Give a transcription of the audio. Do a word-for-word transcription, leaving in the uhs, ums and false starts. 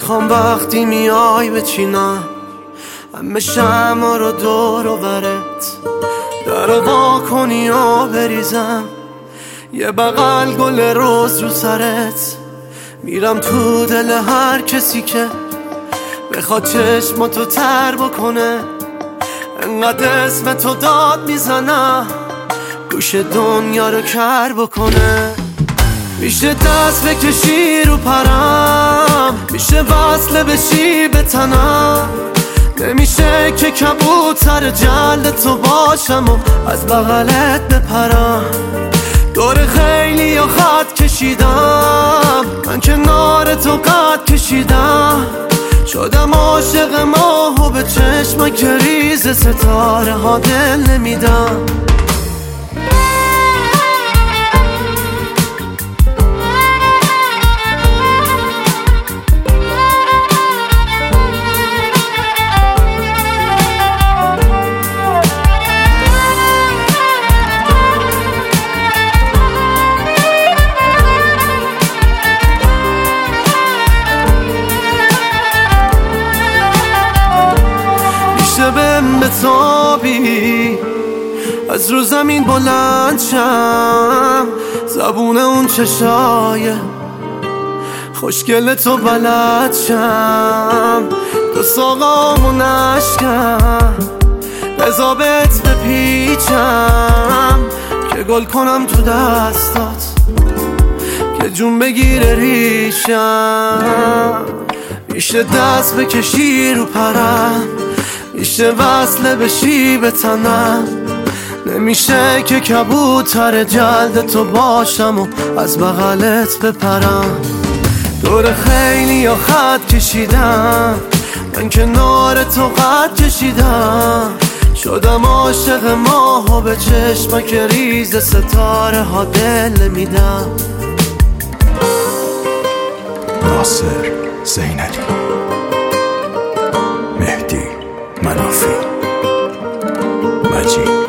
میخوام وقتی میای بچینم همه شمع رو دور و برت در وا کنی و بریزم یه بغل گل روز رو سرت. میرم تو دل هر کسی که بخواد چشماتو تر بکنه، انقدر اسم تو داد میزنم گوش دنیا رو کر بکنه. میشه دست بکشی رو پرم، میشه وصله بشی به تنم، نمیشه که کبوتر جلد تو باشم و از بغلت بپرم. دور خیلی و خط کشیدم، من کنار تو قد کشیدم، شدم عاشق ماه و به چشم که ریز ستاره ها دل نمیدم. بهم بتابی از رو زمین بلند شم، زبون اون چشای خوشگل تو بلد شم، دو ساقامو نشکم بزا بهت بپیچم که گل کنم تو دستات که جون بگیره ریشم. میشه دست بکشی رو پرم، میشه وصله بشی به تنم، نمیشه که کبوتر جلد تو باشم و از بغلت بپرم. دور خیلی یا خط کشیدم، من کنار تو قد کشیدم، شدم عاشق ماه و به چشم که ریز ستاره ها دل میدم. ناصر زینلی، مهدی منافی، مجید